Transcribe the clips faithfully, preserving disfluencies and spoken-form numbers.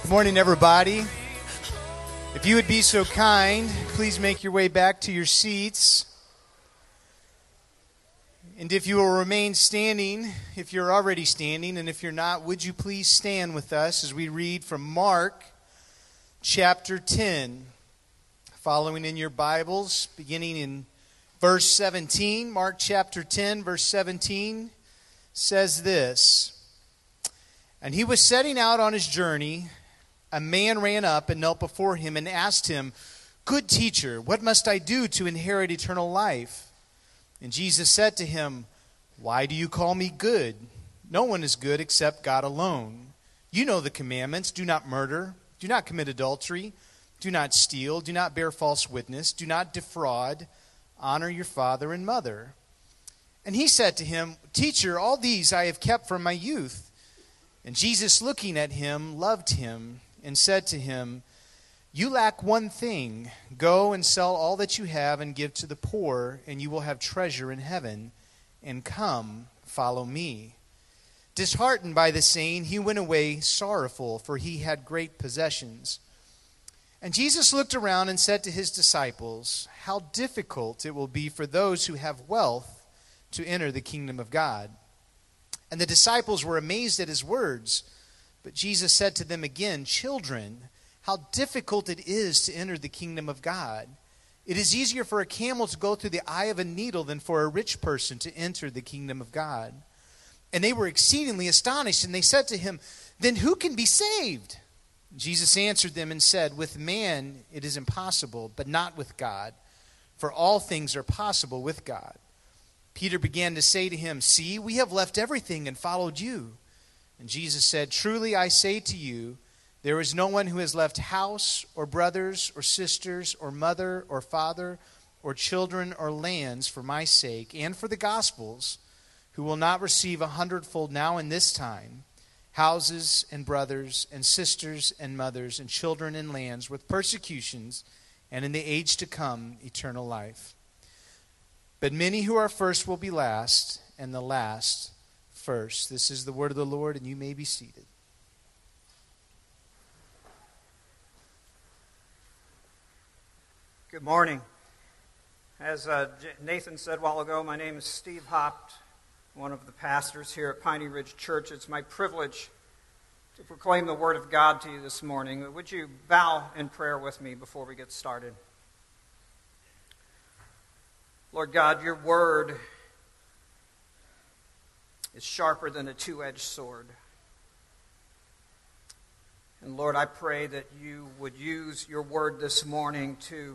Good morning, everybody. If you would be so kind, please make your way back to your seats. And if you will remain standing, if you're already standing, and if you're not, would you please stand with us as we read from Mark chapter ten, following in your Bibles, beginning in verse seventeen. Mark chapter ten, verse seventeen says this: "And he was setting out on his journey. A man ran up and knelt before him and asked him, 'Good teacher, what must I do to inherit eternal life?' And Jesus said to him, 'Why do you call me good? No one is good except God alone. You know the commandments: do not murder, do not commit adultery, do not steal, do not bear false witness, do not defraud, honor your father and mother.' And he said to him, 'Teacher, all these I have kept from my youth.' And Jesus, looking at him, loved him and said to him, 'You lack one thing. Go and sell all that you have and give to the poor, and you will have treasure in heaven. And come, follow me.' Disheartened by the saying, he went away sorrowful, for he had great possessions. And Jesus looked around and said to his disciples, 'How difficult it will be for those who have wealth to enter the kingdom of God.' And the disciples were amazed at his words. But Jesus said to them again, 'Children, how difficult it is to enter the kingdom of God. It is easier for a camel to go through the eye of a needle than for a rich person to enter the kingdom of God.' And they were exceedingly astonished, and they said to him, 'Then who can be saved?' Jesus answered them and said, 'With man it is impossible, but not with God. For all things are possible with God.' Peter began to say to him, 'See, we have left everything and followed you.' And Jesus said, 'Truly I say to you, there is no one who has left house or brothers or sisters or mother or father or children or lands for my sake and for the gospel's, who will not receive a hundredfold now in this time, houses and brothers and sisters and mothers and children and lands with persecutions, and in the age to come eternal life. But many who are first will be last, and the last first.'" This is the word of the Lord, and you may be seated. Good morning. As uh, Nathan said a while ago, my name is Steve Hopt, one of the pastors here at Piney Ridge Church. It's my privilege to proclaim the Word of God to you this morning. Would you bow in prayer with me before we get started? Lord God, your Word is sharper than a two-edged sword. And Lord, I pray that you would use your Word this morning to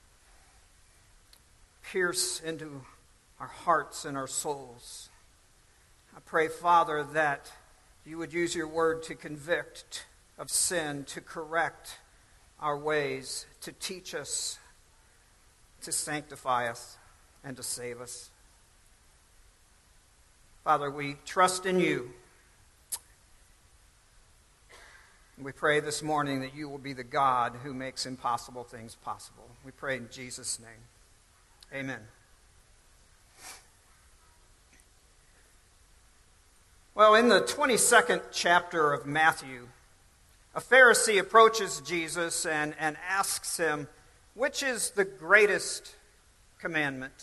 pierce into our hearts and our souls. I pray, Father, that you would use your word to convict of sin, to correct our ways, to teach us, to sanctify us, and to save us. Father, we trust in you. And we pray this morning that you will be the God who makes impossible things possible. We pray in Jesus' name. Amen. Well, in the twenty-second chapter of Matthew, a Pharisee approaches Jesus and, and asks him, which is the greatest commandment?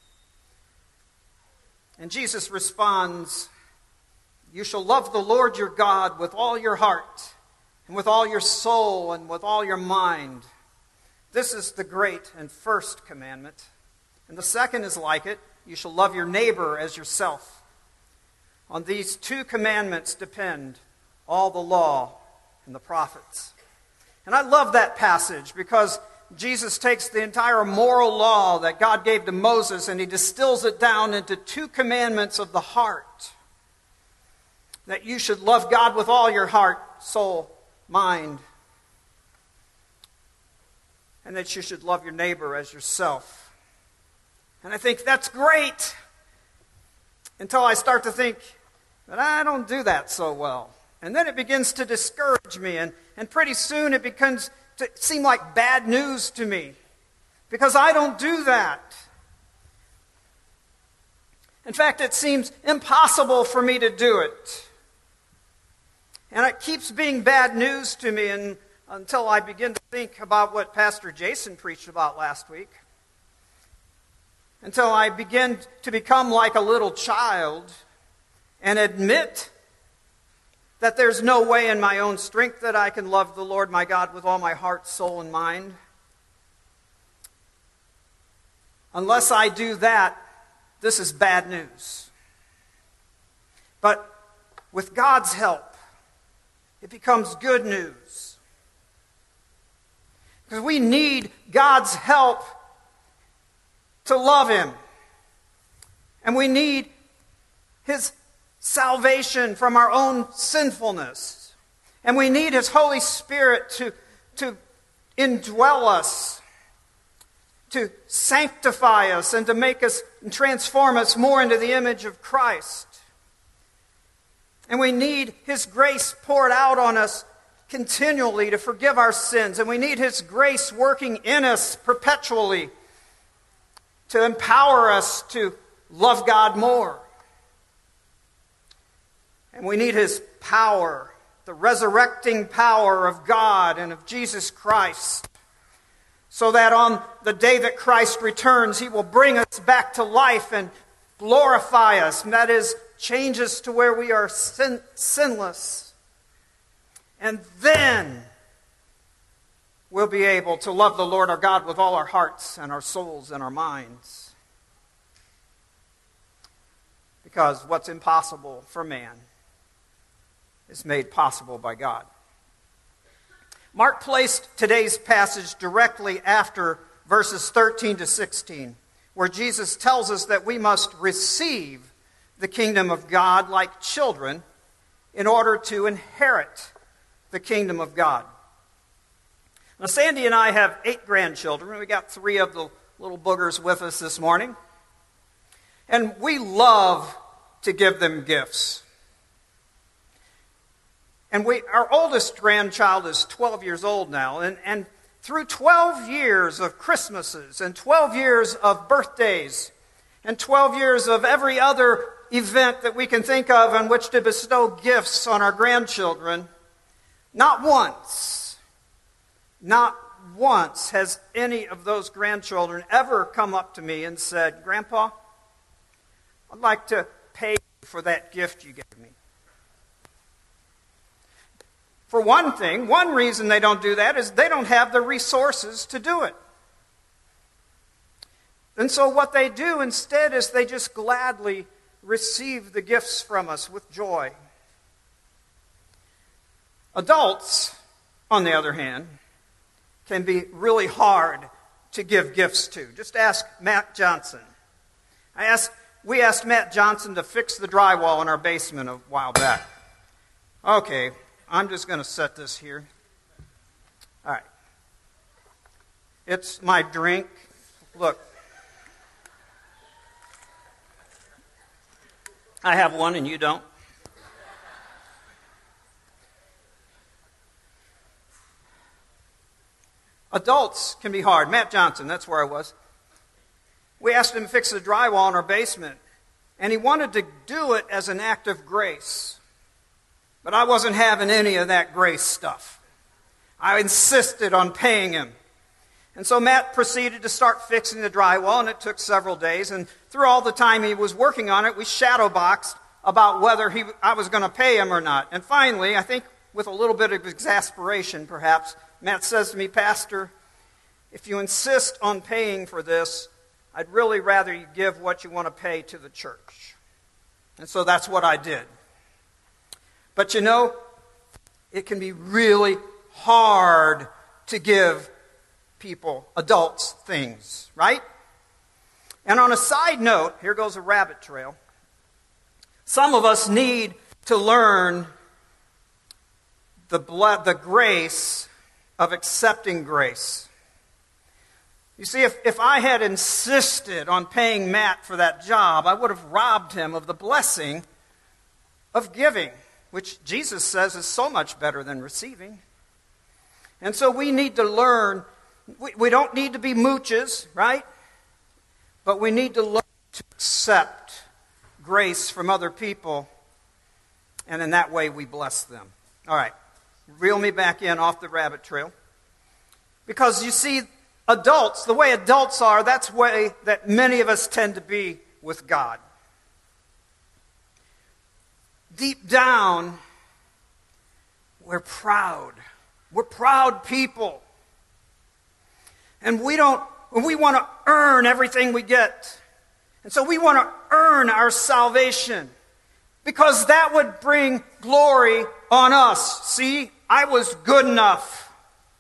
And Jesus responds, "You shall love the Lord your God with all your heart, and with all your soul, and with all your mind. This is the great and first commandment. And the second is like it. You shall love your neighbor as yourself. On these two commandments depend all the law and the prophets." And I love that passage because Jesus takes the entire moral law that God gave to Moses and he distills it down into two commandments of the heart. That you should love God with all your heart, soul, mind. And that you should love your neighbor as yourself. And I think that's great. Until I start to think that I don't do that so well. And then it begins to discourage me. And, and pretty soon it becomes to seem like bad news to me. Because I don't do that. In fact, it seems impossible for me to do it. And it keeps being bad news to me and, until I begin to think about what Pastor Jason preached about last week. Until I begin to become like a little child and admit that there's no way in my own strength that I can love the Lord my God with all my heart, soul, and mind. Unless I do that, this is bad news. But with God's help, it becomes good news. Because we need God's help to love Him. And we need His salvation from our own sinfulness. And we need His Holy Spirit to, to indwell us, to sanctify us, and to make us and transform us more into the image of Christ. And we need His grace poured out on us continually to forgive our sins. And we need His grace working in us perpetually to empower us to love God more. And we need His power, the resurrecting power of God and of Jesus Christ, so that on the day that Christ returns, He will bring us back to life and glorify us. And that is, change us to where we are sin- sinless. And then we'll be able to love the Lord our God with all our hearts and our souls and our minds. Because what's impossible for man is made possible by God. Mark placed today's passage directly after verses thirteen to sixteen, where Jesus tells us that we must receive the kingdom of God like children in order to inherit the kingdom of God. Now, Sandy and I have eight grandchildren. We got three of the little boogers with us this morning. And we love to give them gifts. And we, our oldest grandchild is twelve years old now. And, and through twelve years of Christmases and twelve years of birthdays and twelve years of every other event that we can think of on which to bestow gifts on our grandchildren, not once, not once has any of those grandchildren ever come up to me and said, "Grandpa, I'd like to pay you for that gift you gave me." For one thing, one reason they don't do that is they don't have the resources to do it. And so what they do instead is they just gladly receive the gifts from us with joy. Adults, on the other hand, can be really hard to give gifts to. Just ask Matt Johnson. I asked, we asked Matt Johnson to fix the drywall in our basement a while back. Okay, I'm just going to set this here. All right. It's my drink. Look. I have one and you don't. Adults can be hard. Matt Johnson, that's where I was. We asked him to fix the drywall in our basement, and he wanted to do it as an act of grace. But I wasn't having any of that grace stuff. I insisted on paying him. And so Matt proceeded to start fixing the drywall, and it took several days. And through all the time he was working on it, we shadowboxed about whether he, I was going to pay him or not. And finally, I think with a little bit of exasperation perhaps, Matt says to me, "Pastor, if you insist on paying for this, I'd really rather you give what you want to pay to the church." And so that's what I did. But you know, it can be really hard to give people, adults, things, right? And on a side note, here goes a rabbit trail. Some of us need to learn the blood, the grace of accepting grace. You see, if, if I had insisted on paying Matt for that job, I would have robbed him of the blessing of giving, which Jesus says is so much better than receiving. And so we need to learn, we, we don't need to be mooches, right? But we need to learn to accept grace from other people, and in that way we bless them. All right, reel me back in off the rabbit trail. Because you see, adults, the way adults are, that's the way that many of us tend to be with God. Deep down, we're proud. We're proud people. And we don't, we want to earn everything we get. And so we want to earn our salvation, because that would bring glory on us. See, I was good enough.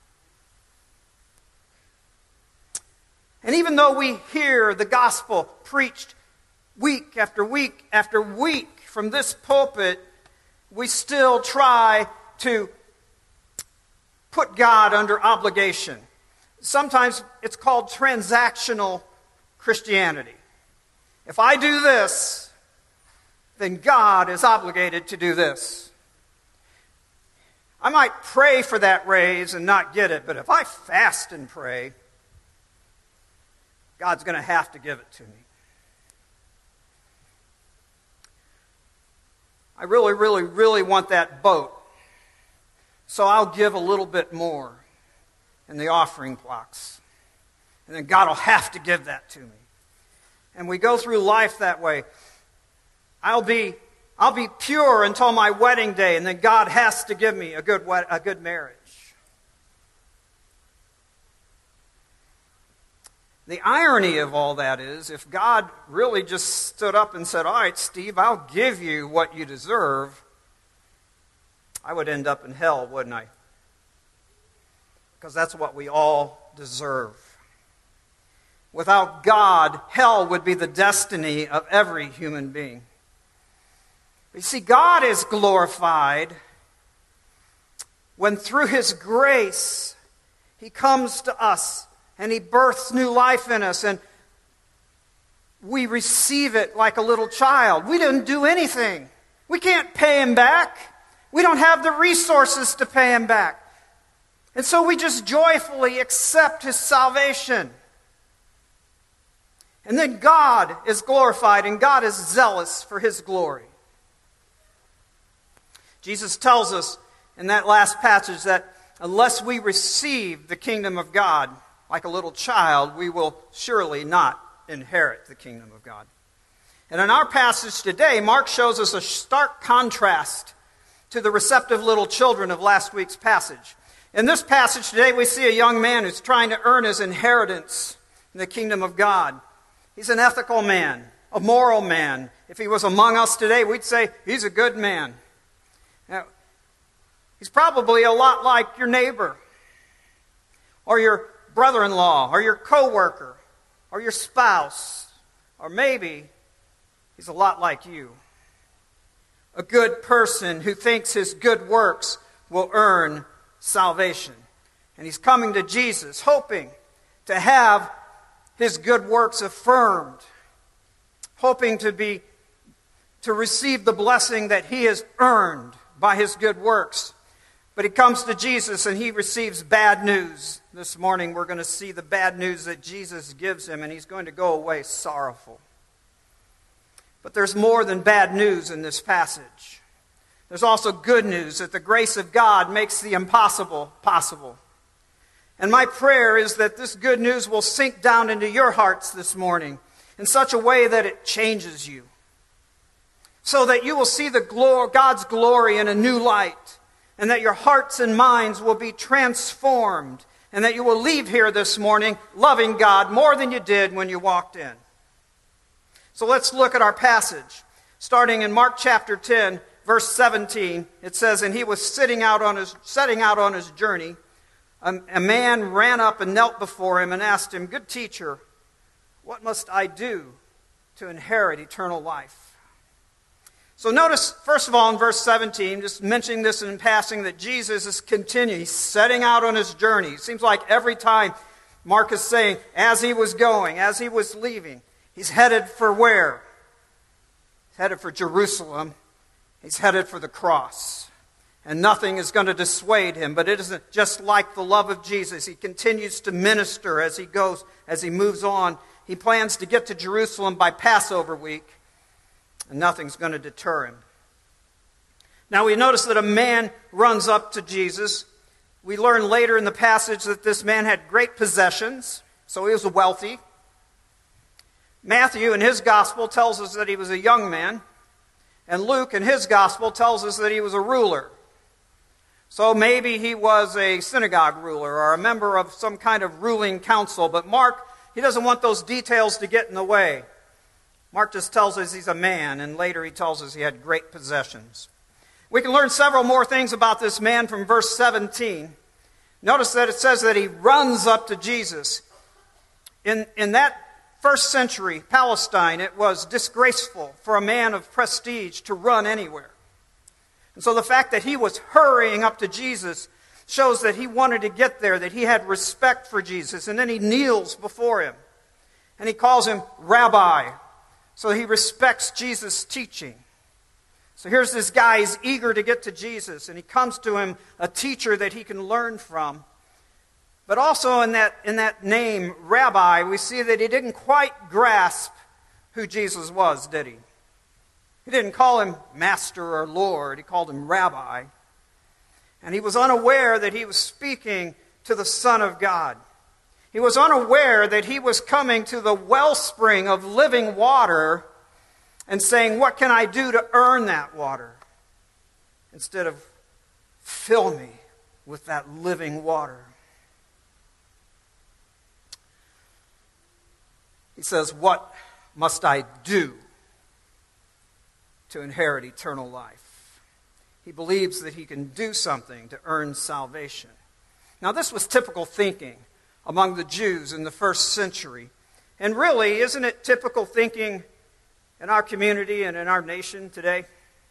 And even though we hear the gospel preached week after week after week from this pulpit, we still try to put God under obligation. Sometimes it's called transactional Christianity. If I do this, then God is obligated to do this. I might pray for that raise and not get it, but if I fast and pray, God's going to have to give it to me. I really, really, really want that boat, so I'll give a little bit more in the offering box. And then God will have to give that to me. And we go through life that way. I'll be, I'll be pure until my wedding day, and then God has to give me a good, a good marriage. The irony of all that is, if God really just stood up and said, all right, Steve, I'll give you what you deserve, I would end up in hell, wouldn't I? Because that's what we all deserve. Without God, hell would be the destiny of every human being. But you see, God is glorified when through His grace He comes to us and He births new life in us, and we receive it like a little child. We didn't do anything. We can't pay Him back. We don't have the resources to pay Him back. And so we just joyfully accept His salvation. And then God is glorified, and God is zealous for His glory. Jesus tells us in that last passage that unless we receive the kingdom of God like a little child, we will surely not inherit the kingdom of God. And in our passage today, Mark shows us a stark contrast to the receptive little children of last week's passage. In this passage today, we see a young man who's trying to earn his inheritance in the kingdom of God. He's an ethical man, a moral man. If he was among us today, we'd say he's a good man. Now, he's probably a lot like your neighbor, or your brother-in-law, or your coworker, or your spouse, or maybe he's a lot like you. A good person who thinks his good works will earn salvation. And he's coming to Jesus, hoping to have his good works affirmed, hoping to be to receive the blessing that he has earned by his good works. But he comes to Jesus and he receives bad news. This morning we're going to see the bad news that Jesus gives him, and he's going to go away sorrowful. But there's more than bad news in this passage. There's also good news that the grace of God makes the impossible possible. And my prayer is that this good news will sink down into your hearts this morning in such a way that it changes you, so that you will see the glory, God's glory in a new light, and that your hearts and minds will be transformed, and that you will leave here this morning loving God more than you did when you walked in. So let's look at our passage. Starting in Mark chapter ten, verse seventeen, it says, "And he was sitting out on his, setting out on his journey. A, a man ran up and knelt before him and asked him, 'Good teacher, what must I do to inherit eternal life?'" So notice, first of all, in verse seventeen, just mentioning this in passing, that Jesus is continuing. He's setting out on his journey. It seems like every time Mark is saying, as he was going, as he was leaving, he's headed for where? He's headed for Jerusalem. He's headed for the cross. And nothing is going to dissuade him. But it isn't just like the love of Jesus. He continues to minister as he goes, as he moves on. He plans to get to Jerusalem by Passover week. And nothing's going to deter him. Now we notice that a man runs up to Jesus. We learn later in the passage that this man had great possessions, so he was wealthy. Matthew in his gospel tells us that he was a young man, and Luke in his gospel tells us that he was a ruler. So maybe he was a synagogue ruler or a member of some kind of ruling council, but Mark, he doesn't want those details to get in the way. Mark just tells us he's a man, and later he tells us he had great possessions. We can learn several more things about this man from verse seventeen. Notice that it says that he runs up to Jesus. In, in that first century Palestine, it was disgraceful for a man of prestige to run anywhere. And so the fact that he was hurrying up to Jesus shows that he wanted to get there, that he had respect for Jesus. And then he kneels before him, and he calls him Rabbi. So he respects Jesus' teaching. So here's this guy, he's eager to get to Jesus, and he comes to him, a teacher that he can learn from. But also in that, in that name, Rabbi, we see that he didn't quite grasp who Jesus was, did he? He didn't call him Master or Lord, he called him Rabbi. And he was unaware that he was speaking to the Son of God. He was unaware that he was coming to the wellspring of living water and saying, what can I do to earn that water? Instead of, fill me with that living water. He says, what must I do to inherit eternal life? He believes that he can do something to earn salvation. Now, this was typical thinking among the Jews in the first century. And really, isn't it typical thinking in our community and in our nation today?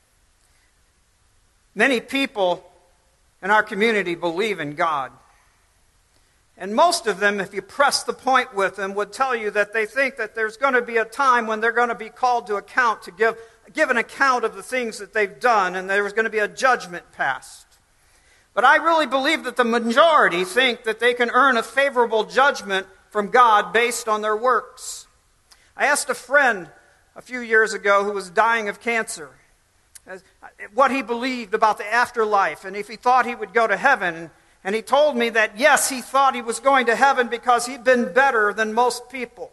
Many people in our community believe in God. And most of them, if you press the point with them, would tell you that they think that there's going to be a time when they're going to be called to account, to give, give an account of the things that they've done, and there's going to be a judgment passed. But I really believe that the majority think that they can earn a favorable judgment from God based on their works. I asked a friend a few years ago who was dying of cancer what he believed about the afterlife and if he thought he would go to heaven. And he told me that, yes, he thought he was going to heaven because he'd been better than most people.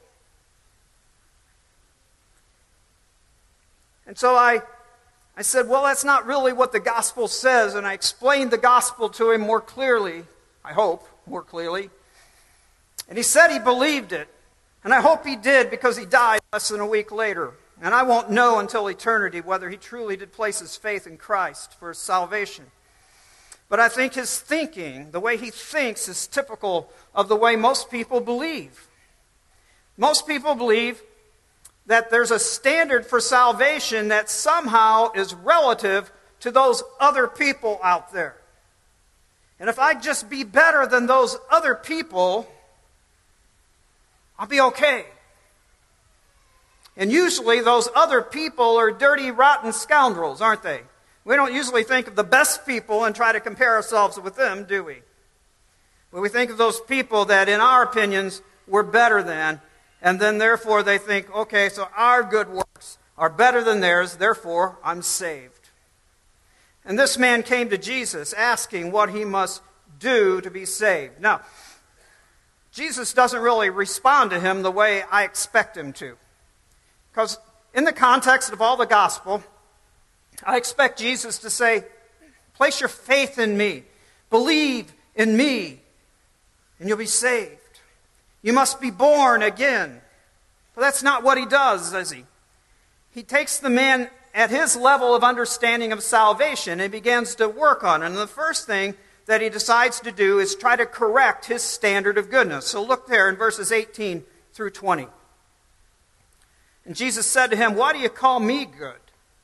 And so I, I said, well, that's not really what the gospel says. And I explained the gospel to him more clearly, I hope, more clearly. And he said he believed it. And I hope he did, because he died less than a week later. And I won't know until eternity whether he truly did place his faith in Christ for his salvation. But I think his thinking, the way he thinks, is typical of the way most people believe. Most people believe that there's a standard for salvation that somehow is relative to those other people out there. And if I just be better than those other people, I'll be okay. And usually those other people are dirty, rotten scoundrels, aren't they? We don't usually think of the best people and try to compare ourselves with them, do we? But we think of those people that in our opinions we're better than, and then therefore they think, okay, so our good works are better than theirs, therefore I'm saved. And this man came to Jesus asking what he must do to be saved. Now, Jesus doesn't really respond to him the way I expect him to. Because in the context of all the gospel, I expect Jesus to say, place your faith in me, believe in me, and you'll be saved. You must be born again. But that's not what he does, does he? He takes the man at his level of understanding of salvation and begins to work on it. And the first thing that he decides to do is try to correct his standard of goodness. So look there in verses eighteen through twenty. And Jesus said to him, why do you call me good?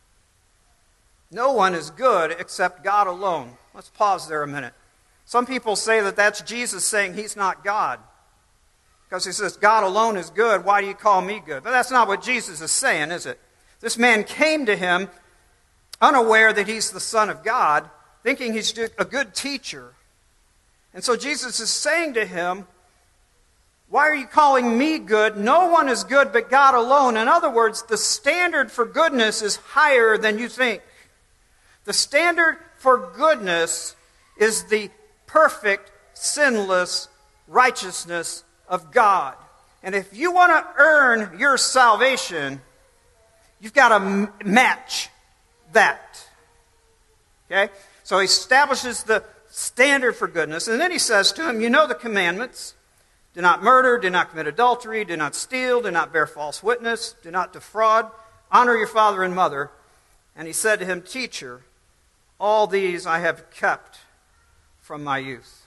No one is good except God alone. Let's pause there a minute. Some people say that that's Jesus saying he's not God. Because he says, God alone is good, why do you call me good? But that's not what Jesus is saying, is it? This man came to him unaware that he's the Son of God, thinking he's a good teacher. And so Jesus is saying to him, why are you calling me good? No one is good but God alone. In other words, the standard for goodness is higher than you think. The The standard for goodness is the perfect, sinless righteousness of God. And if you want to earn your salvation, you've got to m- match that. Okay? So he establishes the standard for goodness, and then he says to him, you know the commandments. Do not murder, do not commit adultery, do not steal, do not bear false witness, do not defraud, honor your father and mother. And he said to him, Teacher, all these I have kept from my youth.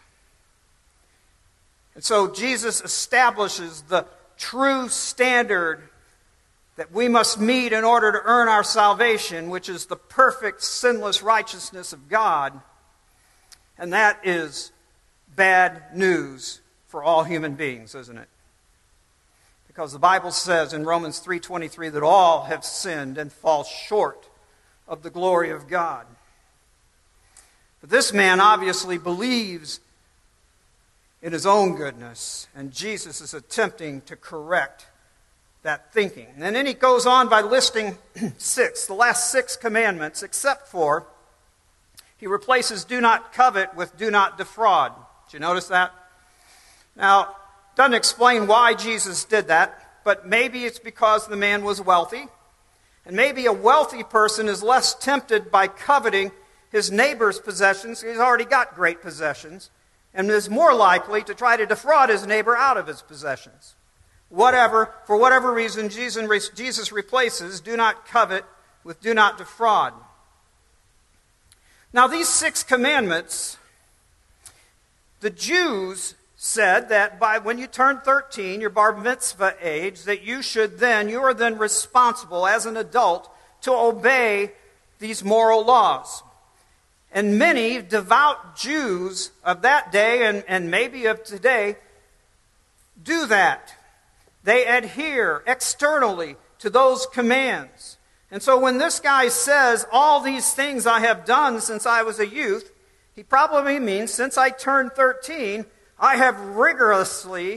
And so Jesus establishes the true standard that we must meet in order to earn our salvation, which is the perfect, sinless righteousness of God. And that is bad news for all human beings, isn't it? Because the Bible says in Romans three twenty-three that all have sinned and fall short of the glory of God. But this man obviously believes in his own goodness, and Jesus is attempting to correct that thinking. And then he goes on by listing six, the last six commandments, except for he replaces do not covet with do not defraud. Did you notice that? Now, doesn't explain why Jesus did that, but maybe it's because the man was wealthy. And maybe a wealthy person is less tempted by coveting his neighbor's possessions. He's already got great possessions. And is more likely to try to defraud his neighbor out of his possessions. Whatever, for whatever reason, Jesus replaces do not covet with do not defraud. Now, these six commandments, the Jews said that by when you turn thirteen, your bar mitzvah age, that you should then, you are then responsible as an adult to obey these moral laws. And many devout Jews of that day, and, and maybe of today, do that. They adhere externally to those commands. And so when this guy says, all these things I have done since I was a youth, he probably means since I turned thirteen, I have rigorously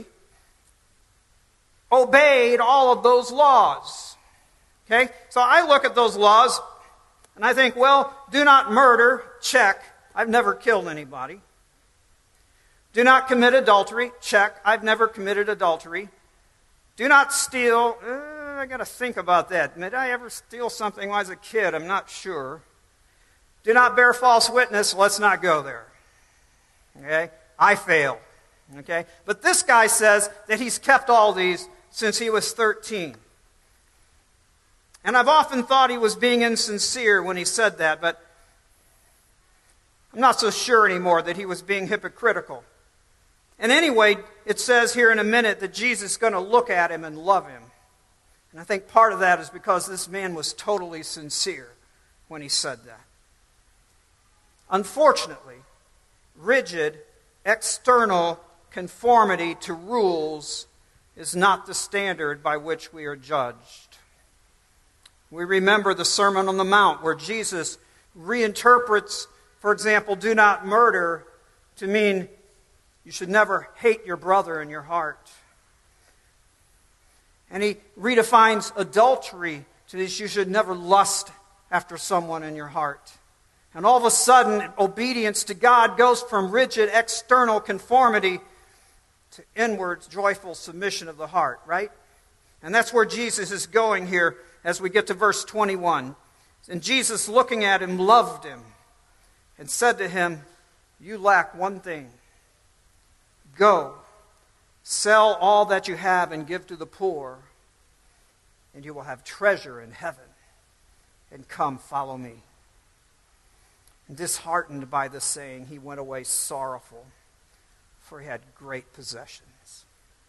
obeyed all of those laws. Okay? So I look at those laws and I think, well, do not murder, check. I've never killed anybody. Do not commit adultery, check. I've never committed adultery. Do not steal. Uh, I got to think about that. Did I ever steal something when I was a kid? I'm not sure. Do not bear false witness. Let's not go there. Okay? I fail. Okay? But this guy says that he's kept all these since he was thirteen. And I've often thought he was being insincere when he said that, but I'm not so sure anymore that he was being hypocritical. And anyway, it says here in a minute that Jesus is going to look at him and love him. And I think part of that is because this man was totally sincere when he said that. Unfortunately, rigid, external conformity to rules is not the standard by which we are judged. We remember the Sermon on the Mount where Jesus reinterprets, for example, do not murder to mean you should never hate your brother in your heart. And he redefines adultery to this, you should never lust after someone in your heart. And all of a sudden, obedience to God goes from rigid external conformity to inward joyful submission of the heart, right? And that's where Jesus is going here as we get to verse twenty-one. And Jesus, looking at him, loved him and said to him, you lack one thing. Go, sell all that you have and give to the poor, and you will have treasure in heaven. And come, follow me. And disheartened by this saying, he went away sorrowful, for he had great possessions.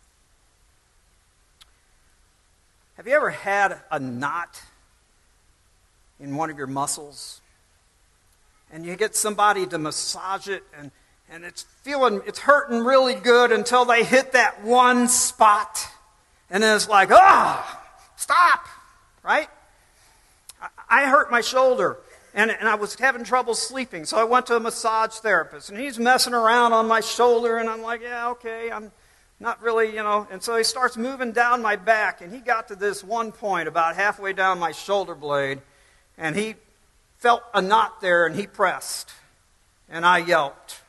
Have you ever had a knot in one of your muscles? And you get somebody to massage it, and, and it's feeling, it's hurting really good until they hit that one spot. And then it's like, ah, oh, stop, right? I, I hurt my shoulder. And, and I was having trouble sleeping, so I went to a massage therapist. And he's messing around on my shoulder, and I'm like, yeah, okay, I'm not really, you know. And so he starts moving down my back, and he got to this one point about halfway down my shoulder blade, and he felt a knot there and he pressed, and I yelped.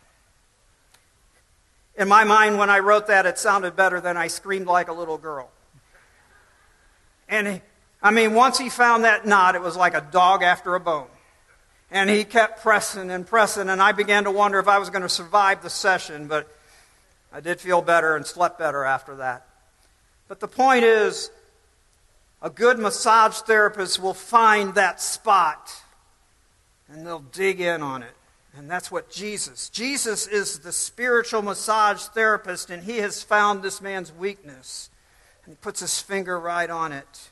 In my mind, when I wrote that, it sounded better than I screamed like a little girl. And he, I mean, once he found that knot, it was like a dog after a bone. And he kept pressing and pressing, and I began to wonder if I was going to survive the session, but I did feel better and slept better after that. But the point is, a good massage therapist will find that spot, and they'll dig in on it. And that's what Jesus, Jesus is the spiritual massage therapist, and he has found this man's weakness. And he puts his finger right on it.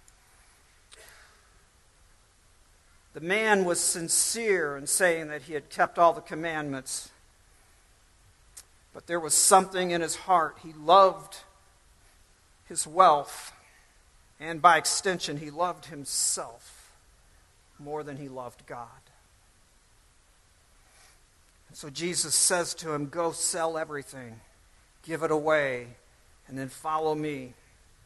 The man was sincere in saying that he had kept all the commandments. But there was something in his heart. He loved his wealth. And by extension, he loved himself more than he loved God. And so Jesus says to him, go sell everything, give it away, and then follow me.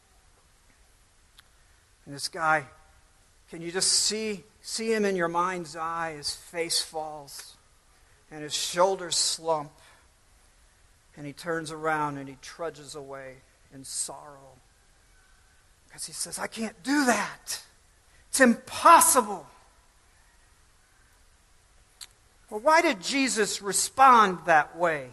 And this guy, can you just see, see him in your mind's eye? His face falls, and his shoulders slump, and he turns around and he trudges away in sorrow. Because he says, I can't do that. It's impossible. Well, why did Jesus respond that way?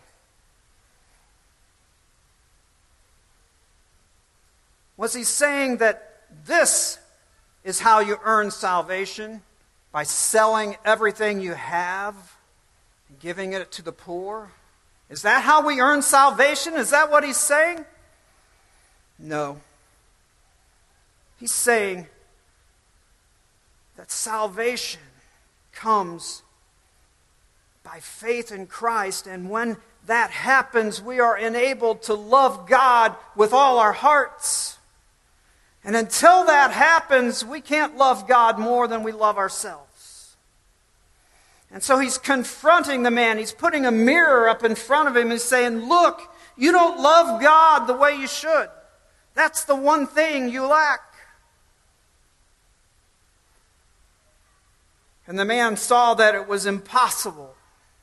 Was he saying that this is how you earn salvation? By selling everything you have and giving it to the poor? Is that how we earn salvation? Is that what he's saying? No. He's saying that salvation comes by faith in Christ, and when that happens, we are enabled to love God with all our hearts. And until that happens, we can't love God more than we love ourselves. And so he's confronting the man. He's putting a mirror up in front of him and saying, look, you don't love God the way you should. That's the one thing you lack. And the man saw that it was impossible.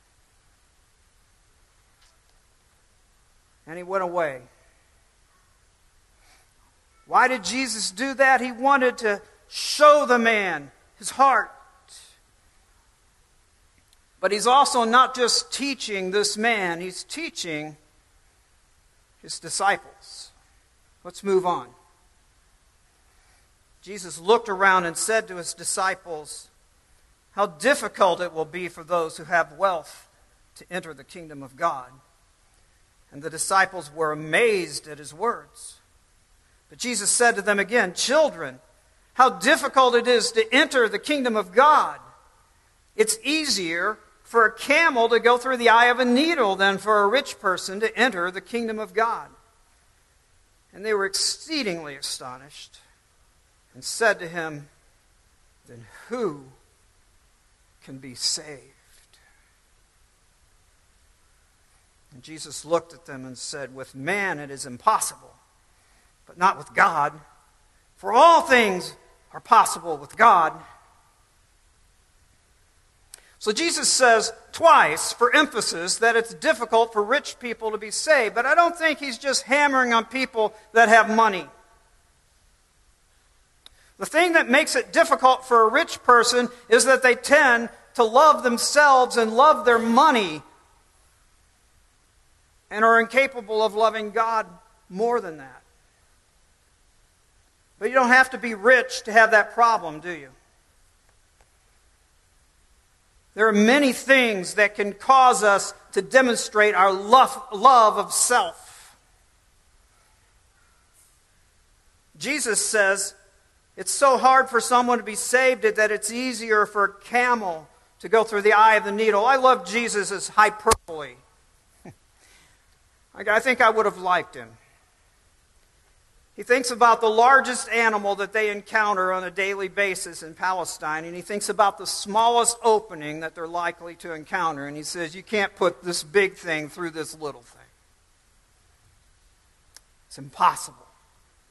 And he went away. Why did Jesus do that? He wanted to show the man his heart. But he's also not just teaching this man, he's teaching his disciples. Let's move on. Jesus looked around and said to his disciples, how difficult it will be for those who have wealth to enter the kingdom of God. And the disciples were amazed at his words. But Jesus said to them again, children, how difficult it is to enter the kingdom of God. It's easier for a camel to go through the eye of a needle than for a rich person to enter the kingdom of God. And they were exceedingly astonished and said to him, then who can be saved? And Jesus looked at them and said, with man it is impossible, but not with God. For all things are possible with God. So Jesus says twice, for emphasis, that it's difficult for rich people to be saved. But I don't think he's just hammering on people that have money. The thing that makes it difficult for a rich person is that they tend to love themselves and love their money and are incapable of loving God more than that. But you don't have to be rich to have that problem, do you? There are many things that can cause us to demonstrate our love, love of self. Jesus says it's so hard for someone to be saved that it's easier for a camel to go through the eye of the needle. I love Jesus' hyperbole. I think I would have liked him. He thinks about the largest animal that they encounter on a daily basis in Palestine, and he thinks about the smallest opening that they're likely to encounter, and he says, you can't put this big thing through this little thing. It's impossible.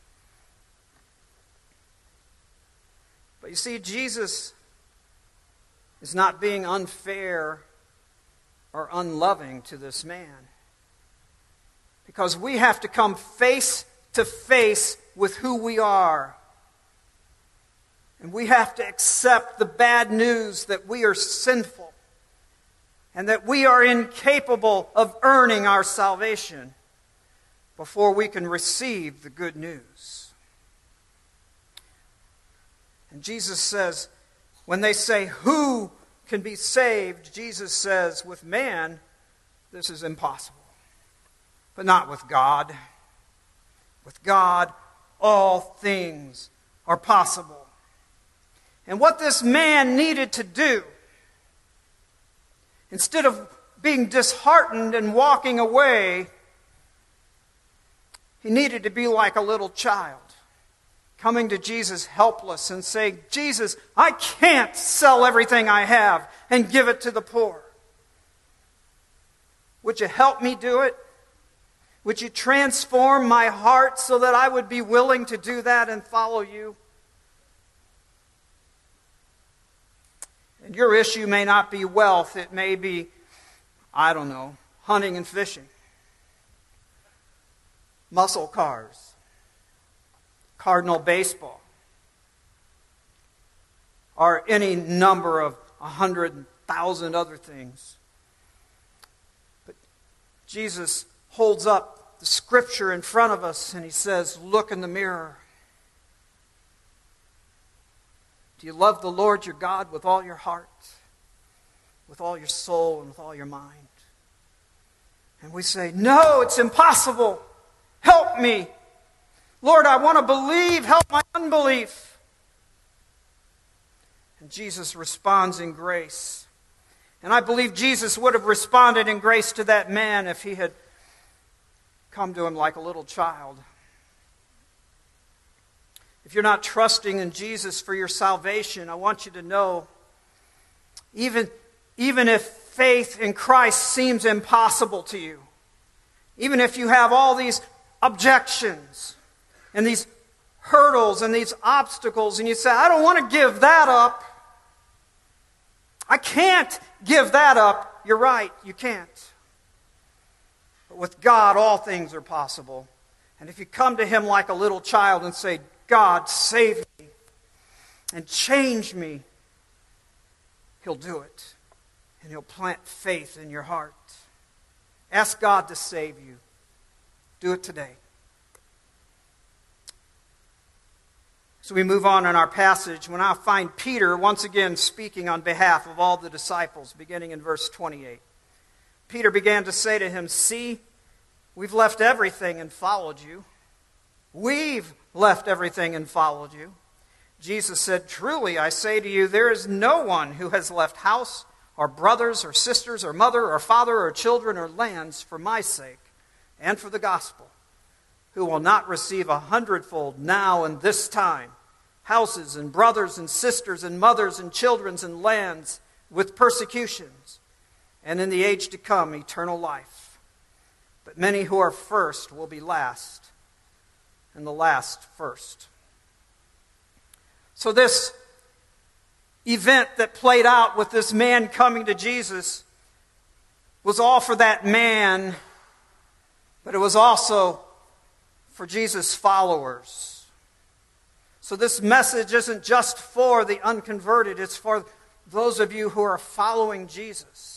But you see, Jesus is not being unfair or unloving to this man. Because we have to come face to face with who we are. And we have to accept the bad news that we are sinful and that we are incapable of earning our salvation before we can receive the good news. And Jesus says, when they say, who can be saved? Jesus says, with man, this is impossible. But not with God. With God, all things are possible. And what this man needed to do, instead of being disheartened and walking away, he needed to be like a little child, coming to Jesus helpless and saying, Jesus, I can't sell everything I have and give it to the poor. Would you help me do it? Would you transform my heart so that I would be willing to do that and follow you? And your issue may not be wealth. It may be, I don't know, hunting and fishing, muscle cars, Cardinal baseball, or any number of a hundred thousand other things. But Jesus holds up the Scripture in front of us and he says, look in the mirror. Do you love the Lord your God with all your heart, with all your soul, and with all your mind? And we say, no, it's impossible. Help me. Lord, I want to believe. Help my unbelief. And Jesus responds in grace. And I believe Jesus would have responded in grace to that man if he had come to him like a little child. If you're not trusting in Jesus for your salvation, I want you to know, even, even if faith in Christ seems impossible to you, even if you have all these objections and these hurdles and these obstacles, and you say, I don't want to give that up. I can't give that up. You're right, you can't. But with God, all things are possible. And if you come to Him like a little child and say, God, save me and change me, He'll do it. And He'll plant faith in your heart. Ask God to save you. Do it today. So we move on in our passage. When I find Peter once again speaking on behalf of all the disciples, beginning in verse twenty-eight. Peter began to say to him, see, we've left everything and followed you. We've left everything and followed you. Jesus said, truly, I say to you, there is no one who has left house or brothers or sisters or mother or father or children or lands for my sake and for the gospel, who will not receive a hundredfold now and this time, houses and brothers and sisters and mothers and children and lands with persecutions, and in the age to come eternal life. But many who are first will be last, and the last first. So this event that played out with this man coming to Jesus was all for that man, but it was also for Jesus' followers. So this message isn't just for the unconverted, it's for those of you who are following Jesus.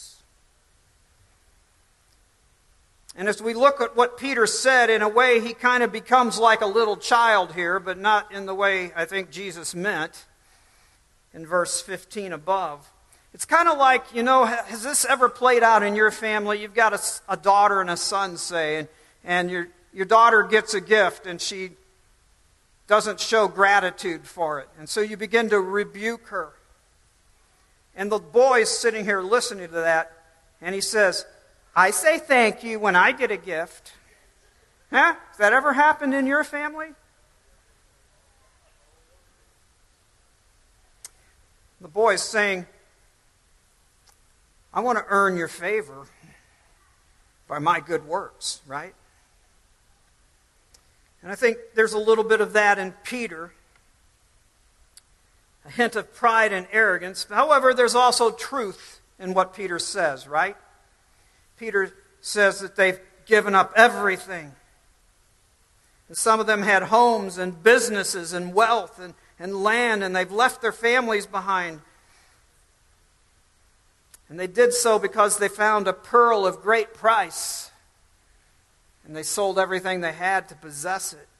And as we look at what Peter said, in a way he kind of becomes like a little child here, but not in the way I think Jesus meant in verse fifteen above. It's kind of like, you know, has this ever played out in your family? You've got a, a daughter and a son, say, and, and your, your daughter gets a gift and she doesn't show gratitude for it. And so you begin to rebuke her. And the boy's sitting here listening to that, and he says, I say thank you when I get a gift. Huh? Has that ever happened in your family? The boy is saying, I want to earn your favor by my good works, right? And I think there's a little bit of that in Peter. a hint of pride and arrogance. However, there's also truth in what Peter says, right? Peter says that they've given up everything. And some of them had homes and businesses and wealth and, and land, and they've left their families behind. And they did so because they found a pearl of great price. And they sold everything they had to possess it.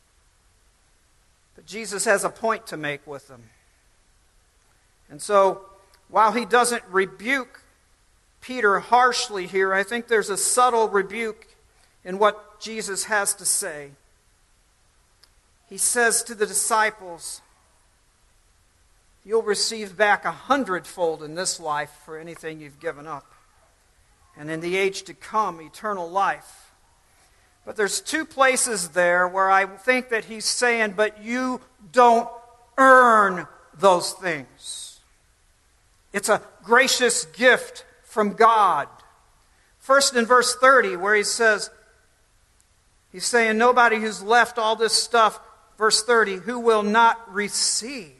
But Jesus has a point to make with them. And so, while he doesn't rebuke Peter harshly here, I think there's a subtle rebuke in what Jesus has to say. He says to the disciples, you'll receive back a hundredfold in this life for anything you've given up. And in the age to come, eternal life. But there's two places there where I think that he's saying, but you don't earn those things. It's a gracious gift from God. First in verse thirty, where he says, he's saying, nobody who's left all this stuff, verse thirty, who will not receive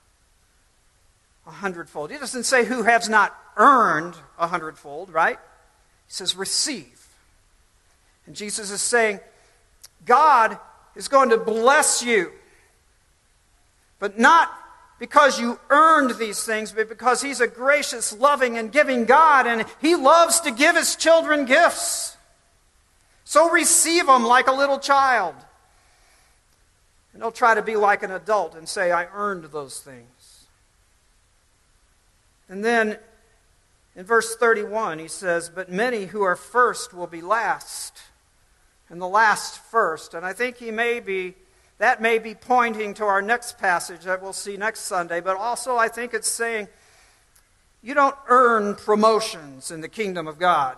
a hundredfold. He doesn't say who has not earned a hundredfold, right? He says receive. And Jesus is saying, God is going to bless you, but not because you earned these things, but because he's a gracious, loving, and giving God, and he loves to give his children gifts. So receive them like a little child. And don't try to be like an adult and say, I earned those things. And then in verse thirty-one, he says, but many who are first will be last, and the last first. And I think he may be That may be pointing to our next passage that we'll see next Sunday, but also I think it's saying you don't earn promotions in the kingdom of God.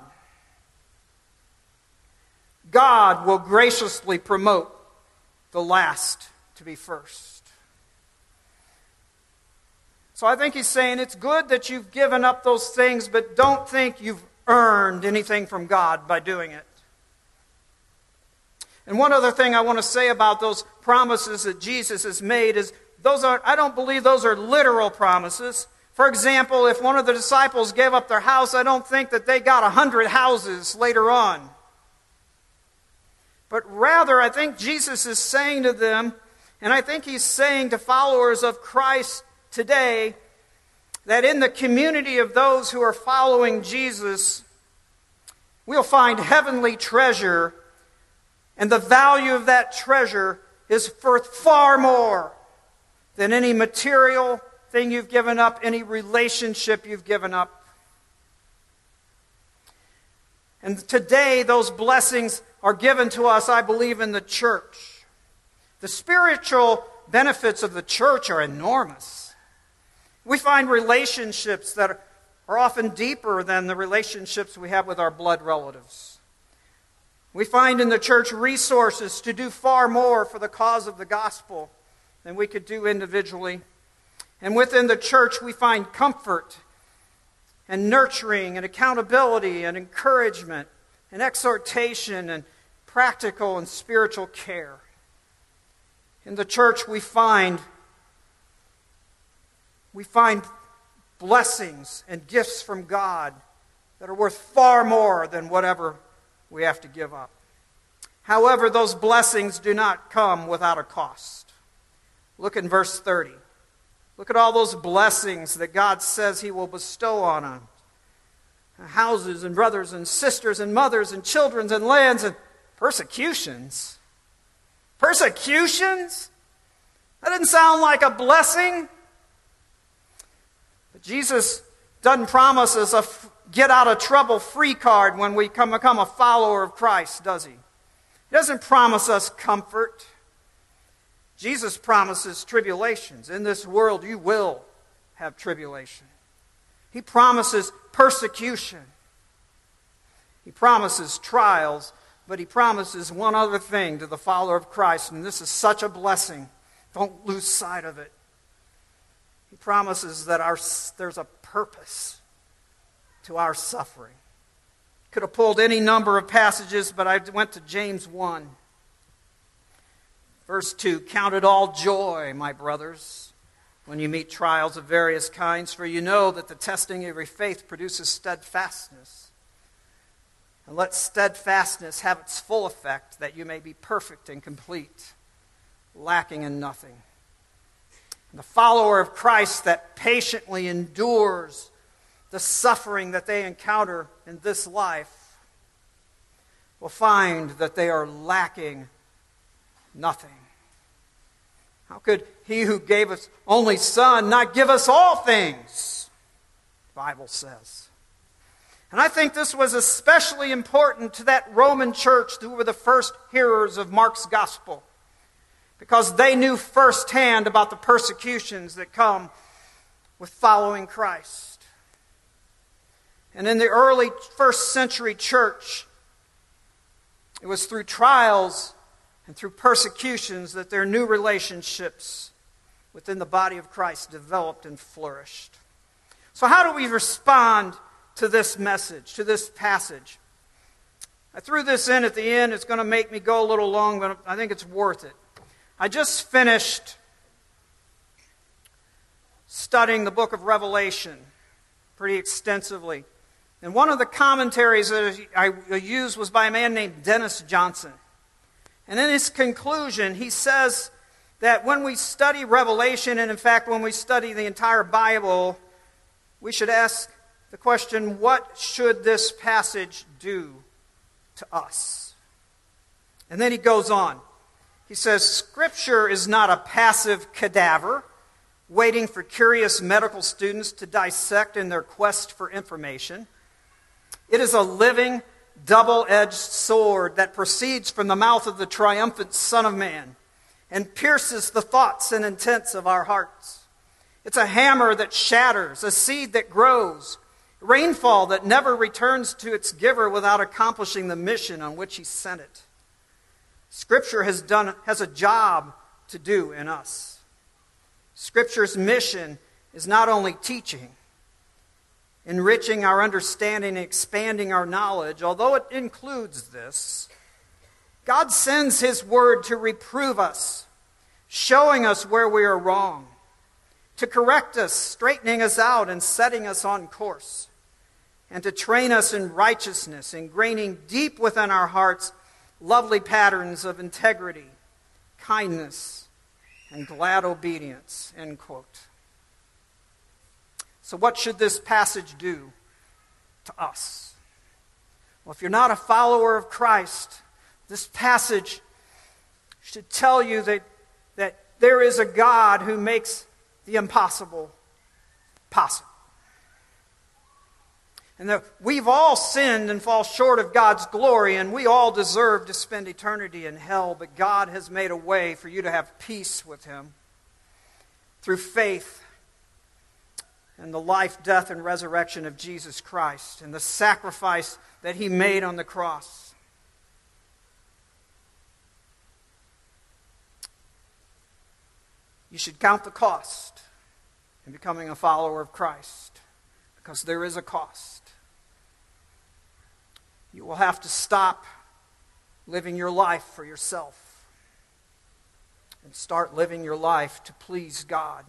God will graciously promote the last to be first. So I think he's saying it's good that you've given up those things, but don't think you've earned anything from God by doing it. And one other thing I want to say about those promises that Jesus has made is those are I don't believe those are literal promises. For example, if one of the disciples gave up their house, I don't think that they got a hundred houses later on. But rather, I think Jesus is saying to them, and I think he's saying to followers of Christ today, that in the community of those who are following Jesus, we'll find heavenly treasure. And the value of that treasure is worth far more than any material thing you've given up, any relationship you've given up. And today, those blessings are given to us, I believe, in the church. The spiritual benefits of the church are enormous. We find relationships that are often deeper than the relationships we have with our blood relatives. We find in the church resources to do far more for the cause of the gospel than we could do individually. And within the church, we find comfort and nurturing and accountability and encouragement and exhortation and practical and spiritual care. In the church, we find, we find blessings and gifts from God that are worth far more than whatever we have to give up. However, those blessings do not come without a cost. Look in verse thirty. Look at all those blessings that God says he will bestow on us. Houses and brothers and sisters and mothers and children and lands and persecutions. Persecutions? That didn't sound like a blessing. But Jesus doesn't promise us a get out of trouble free card when we come become a follower of Christ, does he? He doesn't promise us comfort. Jesus promises tribulations. In this world you will have tribulation. He promises persecution. He promises trials, but he promises one other thing to the follower of Christ, and this is such a blessing. Don't lose sight of it. He promises that our, there's a purpose to our suffering. Could have pulled any number of passages, but I went to James one. Verse two, count it all joy, my brothers, when you meet trials of various kinds, for you know that the testing of your faith produces steadfastness. And let steadfastness have its full effect, that you may be perfect and complete, lacking in nothing. And the follower of Christ that patiently endures the suffering that they encounter in this life will find that they are lacking nothing. How could he who gave us only Son not give us all things? The Bible says. And I think this was especially important to that Roman church who were the first hearers of Mark's gospel, because they knew firsthand about the persecutions that come with following Christ. And in the early first century church, it was through trials and through persecutions that their new relationships within the body of Christ developed and flourished. So how do we respond to this message, to this passage? I threw this in at the end. It's going to make me go a little long, but I think it's worth it. I just finished studying the book of Revelation pretty extensively. And one of the commentaries that I used was by a man named Dennis Johnson. And in his conclusion, he says that when we study Revelation, and in fact when we study the entire Bible, we should ask the question, what should this passage do to us? And then he goes on. He says, Scripture is not a passive cadaver waiting for curious medical students to dissect in their quest for information. It is a living, double-edged sword that proceeds from the mouth of the triumphant Son of Man and pierces the thoughts and intents of our hearts. It's a hammer that shatters, a seed that grows, rainfall that never returns to its giver without accomplishing the mission on which he sent it. Scripture has done has a job to do in us. Scripture's mission is not only teaching, enriching our understanding and expanding our knowledge, although it includes this. God sends His Word to reprove us, showing us where we are wrong, to correct us, straightening us out and setting us on course, and to train us in righteousness, ingraining deep within our hearts lovely patterns of integrity, kindness, and glad obedience, end quote. So what should this passage do to us? Well, if you're not a follower of Christ, this passage should tell you that, that there is a God who makes the impossible possible. And that we've all sinned and fall short of God's glory, and we all deserve to spend eternity in hell, but God has made a way for you to have peace with Him through faith in the life, death, and resurrection of Jesus Christ and the sacrifice that He made on the cross. You should count the cost in becoming a follower of Christ, because there is a cost. You will have to stop living your life for yourself and start living your life to please God.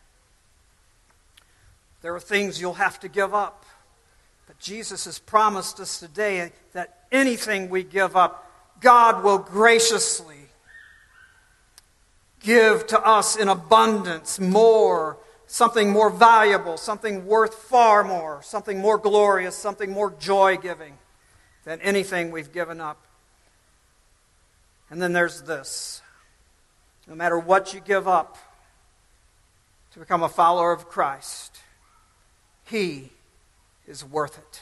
There are things you'll have to give up, but Jesus has promised us today that anything we give up, God will graciously give to us in abundance more, something more valuable, something worth far more, something more glorious, something more joy-giving than anything we've given up. And then there's this. No matter what you give up to become a follower of Christ, He is worth it.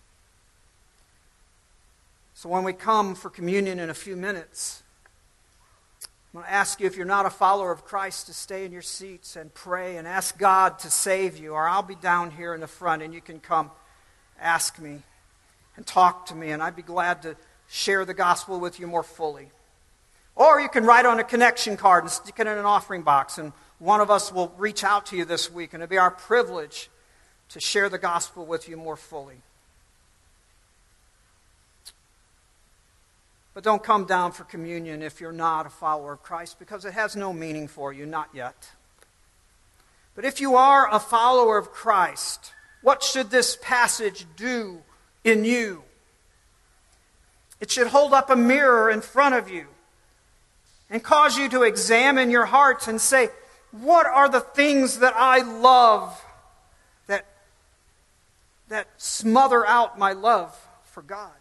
So when we come for communion in a few minutes, I'm going to ask you, if you're not a follower of Christ, to stay in your seats and pray and ask God to save you. Or I'll be down here in the front and you can come ask me and talk to me, and I'd be glad to share the gospel with you more fully. Or you can write on a connection card and stick it in an offering box, and one of us will reach out to you this week, and it'll be our privilege to share the gospel with you more fully. But don't come down for communion if you're not a follower of Christ, because it has no meaning for you, not yet. But if you are a follower of Christ, what should this passage do in you? It should hold up a mirror in front of you and cause you to examine your hearts and say, what are the things that I love that, that smother out my love for God?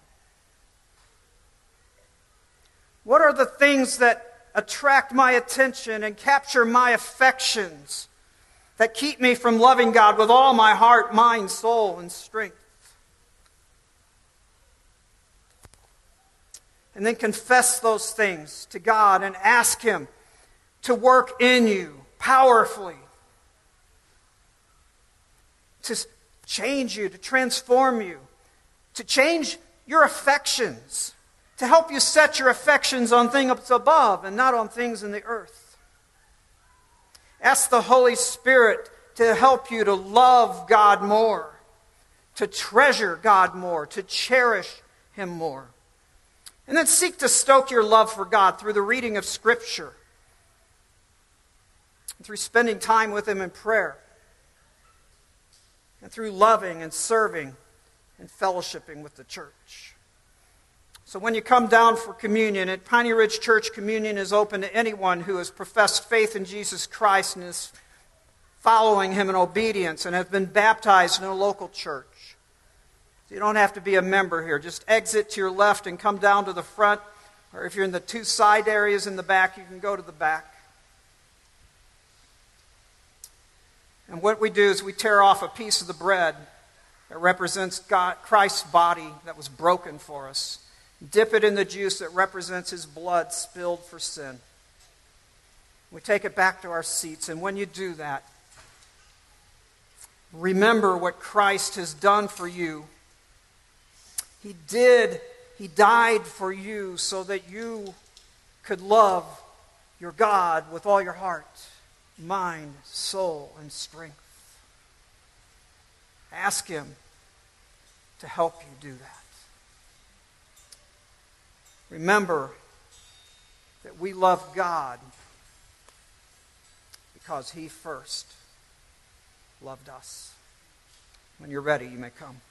What are the things that attract my attention and capture my affections that keep me from loving God with all my heart, mind, soul, and strength? And then confess those things to God and ask Him to work in you powerfully, to change you, to transform you, to change your affections, to help you set your affections on things above and not on things in the earth. Ask the Holy Spirit to help you to love God more, to treasure God more, to cherish Him more. And then seek to stoke your love for God through the reading of Scripture, through spending time with Him in prayer, and through loving and serving and fellowshipping with the church. So when you come down for communion, at Piney Ridge Church, communion is open to anyone who has professed faith in Jesus Christ and is following Him in obedience and have been baptized in a local church. So you don't have to be a member here. Just exit to your left and come down to the front. Or if you're in the two side areas in the back, you can go to the back. And what we do is we tear off a piece of the bread that represents God, Christ's body that was broken for us. Dip it in the juice that represents His blood spilled for sin. We take it back to our seats, and when you do that, remember what Christ has done for you. He did, He died for you so that you could love your God with all your heart, mind, soul, and strength. Ask Him to help you do that. Remember that we love God because He first loved us. When you're ready, you may come.